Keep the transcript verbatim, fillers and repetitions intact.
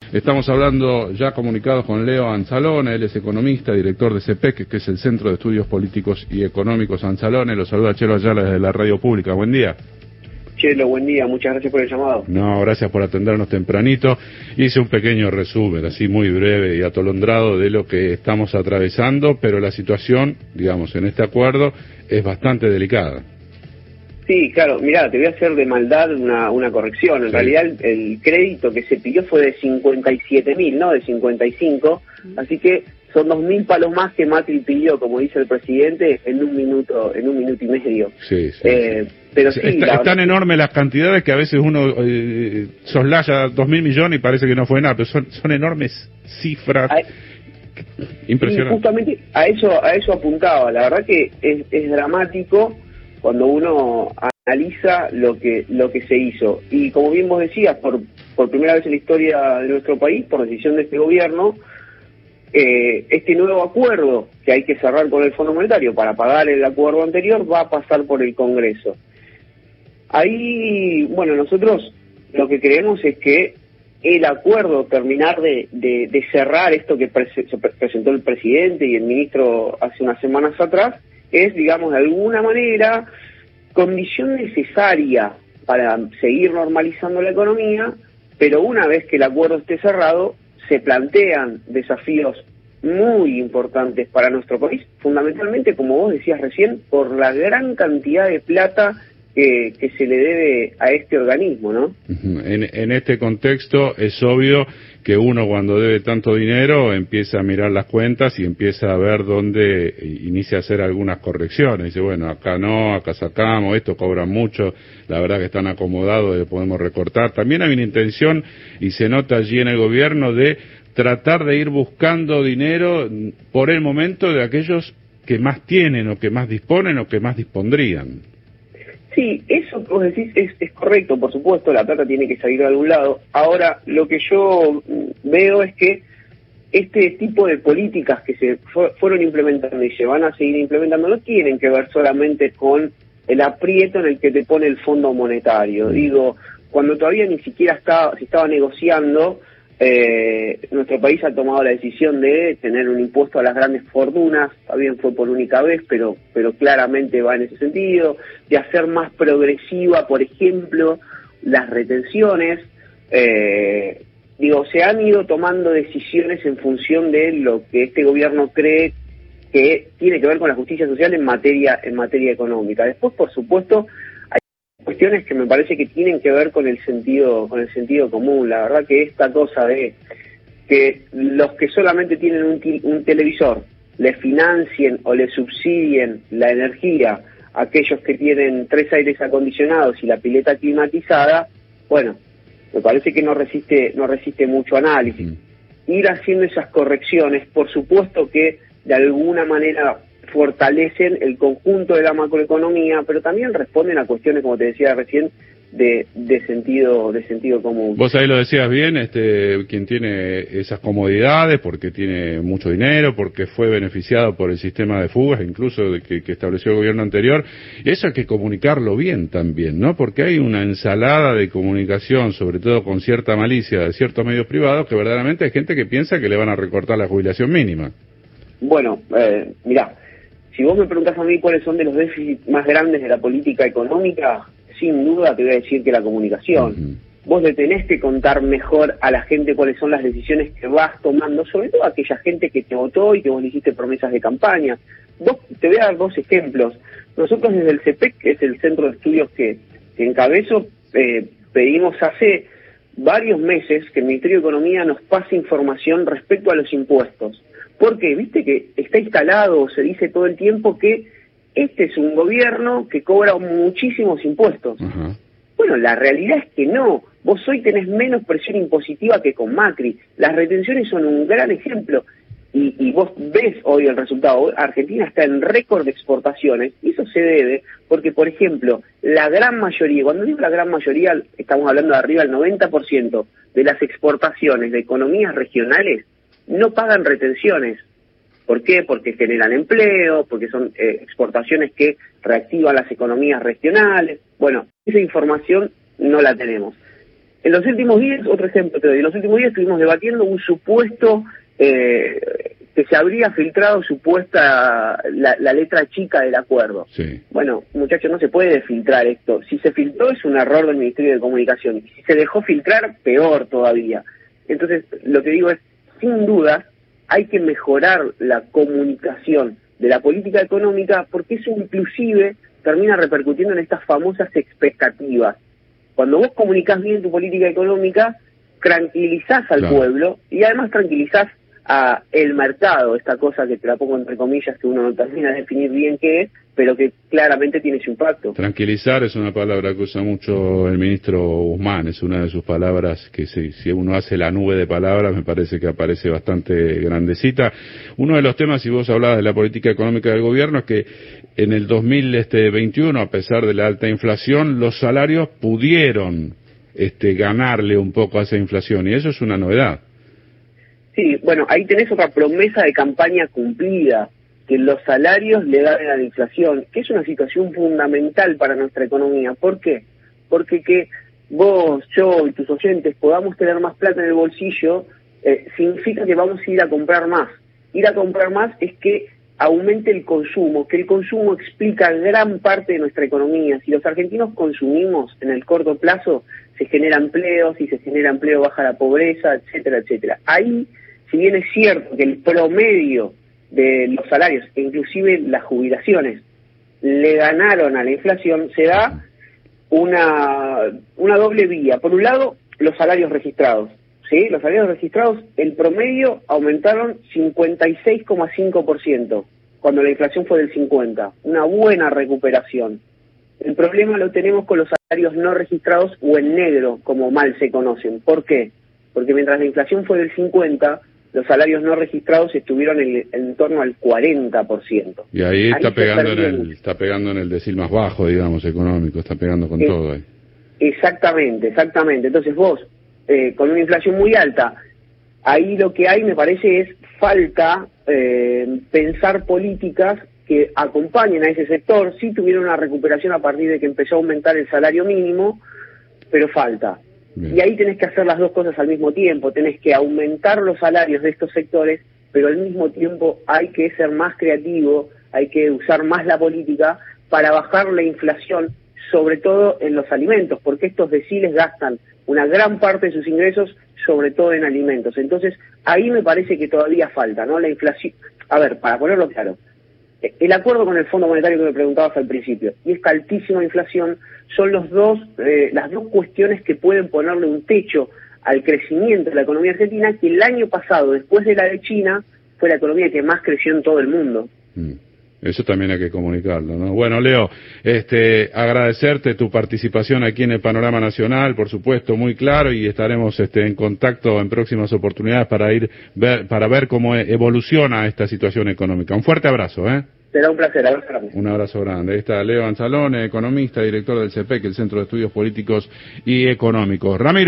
Estamos hablando, ya comunicados con Leo Anzalone, él es economista, director de CEPEC, que es el Centro de Estudios Políticos y Económicos Anzalone. Lo saluda Chelo Ayala desde la Radio Pública. Buen día. Chelo, buen día, muchas gracias por el llamado. No, gracias por atendernos tempranito. Hice un pequeño resumen, así muy breve y atolondrado de lo que estamos atravesando, pero la situación, digamos, en este acuerdo es bastante delicada. Sí, claro, mirá, te voy a hacer de maldad una, una corrección. En sí. realidad el, el crédito que se pidió fue de cincuenta y siete mil, no de cincuenta y cinco, así que son dos mil palos más que Macri pidió, como dice el presidente, en un minuto, en un minuto y medio. Sí, sí. Eh, sí. Pero sí, Está, es tan enorme las cantidades que a veces uno eh, soslaya dos mil millones y parece que no fue nada, pero son, son enormes cifras. A, impresionante. Y justamente a eso, a eso apuntaba. La verdad que es, es dramático cuando uno analiza lo que lo que se hizo. Y como bien vos decías, por, por primera vez en la historia de nuestro país, por decisión de este gobierno, eh, este nuevo acuerdo que hay que cerrar con el Fondo Monetario para pagar el acuerdo anterior va a pasar por el Congreso. Ahí, bueno, nosotros lo que creemos es que el acuerdo, terminar de, de, de cerrar esto que pre se presentó el presidente y el ministro hace unas semanas atrás, es, digamos, de alguna manera, condición necesaria para seguir normalizando la economía, pero una vez que el acuerdo esté cerrado, se plantean desafíos muy importantes para nuestro país, fundamentalmente, como vos decías recién, por la gran cantidad de plata Que, que se le debe a este organismo, ¿no? En, en este contexto es obvio que uno cuando debe tanto dinero empieza a mirar las cuentas y empieza a ver dónde inicia a hacer algunas correcciones. Dice, bueno, acá no, acá sacamos, esto cobran mucho, la verdad que están acomodados, le podemos recortar. También hay una intención, y se nota allí en el gobierno, de tratar de ir buscando dinero por el momento de aquellos que más tienen o que más disponen o que más dispondrían. Sí, eso que vos decís es, es correcto, por supuesto, la plata tiene que salir de algún lado. Ahora, lo que yo veo es que este tipo de políticas que se fu fueron implementando y se van a seguir implementando no tienen que ver solamente con el aprieto en el que te pone el Fondo Monetario. Digo, cuando todavía ni siquiera estaba, se estaba negociando, eh, nuestro país ha tomado la decisión de tener un impuesto a las grandes fortunas, también fue por única vez, pero, pero claramente va en ese sentido, de hacer más progresiva, por ejemplo, las retenciones. Eh, digo, se han ido tomando decisiones en función de lo que este gobierno cree que tiene que ver con la justicia social en materia, en materia económica. Después, por supuesto, cuestiones que me parece que tienen que ver con el sentido con el sentido común. La verdad que esta cosa de que los que solamente tienen un, un televisor le financien o le subsidien la energía a aquellos que tienen tres aires acondicionados y la pileta climatizada, bueno, me parece que no resiste no resiste mucho análisis. Mm. Ir haciendo esas correcciones, por supuesto que de alguna manera fortalecen el conjunto de la macroeconomía, pero también responden a cuestiones, como te decía recién, de, de sentido de sentido común. Vos ahí lo decías bien, este quien tiene esas comodidades, porque tiene mucho dinero, porque fue beneficiado por el sistema de fugas, incluso de que, que estableció el gobierno anterior, y eso hay que comunicarlo bien también, ¿no? Porque hay una ensalada de comunicación, sobre todo con cierta malicia de ciertos medios privados, que verdaderamente hay gente que piensa que le van a recortar la jubilación mínima. Bueno, eh, mirá, si vos me preguntás a mí cuáles son de los déficits más grandes de la política económica, sin duda te voy a decir que la comunicación. Uh-huh. Vos le tenés que contar mejor a la gente cuáles son las decisiones que vas tomando, sobre todo a aquella gente que te votó y que vos le hiciste promesas de campaña. Vos, te voy a dar dos ejemplos. Nosotros desde el CEPEC, que es el centro de estudios que, que encabezo, eh, pedimos hace varios meses que el Ministerio de Economía nos pase información respecto a los impuestos. Porque, viste que está instalado, se dice todo el tiempo que este es un gobierno que cobra muchísimos impuestos. Uh-huh. Bueno, la realidad es que no. Vos hoy tenés menos presión impositiva que con Macri. Las retenciones son un gran ejemplo. Y, y vos ves hoy el resultado. Argentina está en récord de exportaciones. Y eso se debe porque, por ejemplo, la gran mayoría, cuando digo la gran mayoría, estamos hablando de arriba del noventa por ciento de las exportaciones de economías regionales no pagan retenciones. ¿Por qué? Porque generan empleo, porque son eh, exportaciones que reactivan las economías regionales. Bueno, esa información no la tenemos. En los últimos días, otro ejemplo te doy, en los últimos días estuvimos debatiendo un supuesto, eh, que se habría filtrado supuesta la, la letra chica del acuerdo. Sí. Bueno, muchachos, no se puede filtrar esto. Si se filtró es un error del Ministerio de Comunicación. Y si se dejó filtrar, peor todavía. Entonces, lo que digo es, sin duda, hay que mejorar la comunicación de la política económica, porque eso inclusive termina repercutiendo en estas famosas expectativas. Cuando vos comunicás bien tu política económica, tranquilizás al claro. pueblo y además tranquilizás a el mercado, esta cosa que te la pongo entre comillas, que uno no termina de definir bien qué es, pero que claramente tiene su impacto. Tranquilizar es una palabra que usa mucho el ministro Guzmán, es una de sus palabras que si, si uno hace la nube de palabras me parece que aparece bastante grandecita. Uno de los temas, si vos hablabas de la política económica del gobierno, es que en el dos mil veintiuno, a pesar de la alta inflación, los salarios pudieron este, ganarle un poco a esa inflación, y eso es una novedad. Sí, bueno, ahí tenés otra promesa de campaña cumplida, que los salarios le ganen a la inflación, que es una situación fundamental para nuestra economía. ¿Por qué? Porque que vos, yo y tus oyentes podamos tener más plata en el bolsillo, eh, significa que vamos a ir a comprar más. Ir a comprar más es que aumente el consumo, que el consumo explica gran parte de nuestra economía. Si los argentinos consumimos en el corto plazo, se genera empleo, si se genera empleo baja la pobreza, etcétera, etcétera. Ahí, si bien es cierto que el promedio de los salarios, e inclusive las jubilaciones, le ganaron a la inflación, se da una, una doble vía. Por un lado, los salarios registrados. ¿Sí? Los salarios registrados, el promedio aumentaron cincuenta y seis coma cinco por ciento, cuando la inflación fue del cincuenta por ciento. Una buena recuperación. El problema lo tenemos con los salarios no registrados o en negro, como mal se conocen. ¿Por qué? Porque mientras la inflación fue del cincuenta por ciento, los salarios no registrados estuvieron en, en torno al cuarenta por ciento. Y ahí está ahí pegando en el está pegando en el decil más bajo, digamos, económico, está pegando con eh, todo ahí. Exactamente, exactamente. Entonces vos, eh, con una inflación muy alta, ahí lo que hay, me parece, es falta eh, pensar políticas que acompañen a ese sector. Sí tuvieron una recuperación a partir de que empezó a aumentar el salario mínimo, pero falta. Bien. Y ahí tenés que hacer las dos cosas al mismo tiempo, tenés que aumentar los salarios de estos sectores, pero al mismo tiempo hay que ser más creativo, hay que usar más la política para bajar la inflación, sobre todo en los alimentos, porque estos deciles gastan una gran parte de sus ingresos, sobre todo en alimentos. Entonces, ahí me parece que todavía falta, ¿no? La inflación. A ver, para ponerlo claro, el acuerdo con el Fondo Monetario que me preguntabas al principio y esta altísima inflación son los dos, eh, las dos cuestiones que pueden ponerle un techo al crecimiento de la economía argentina, que el año pasado, después de la de China, fue la economía que más creció en todo el mundo. Mm. Eso también hay que comunicarlo, ¿no? Bueno, Leo, este, agradecerte tu participación aquí en el Panorama Nacional, por supuesto, muy claro, y estaremos este, en contacto en próximas oportunidades para ir ver, para ver cómo evoluciona esta situación económica. Un fuerte abrazo, ¿eh? Será un placer, abrazo grande. Un abrazo grande. Ahí está Leo Anzalone, economista, director del C E P E C, el Centro de Estudios Políticos y Económicos. Ramiro.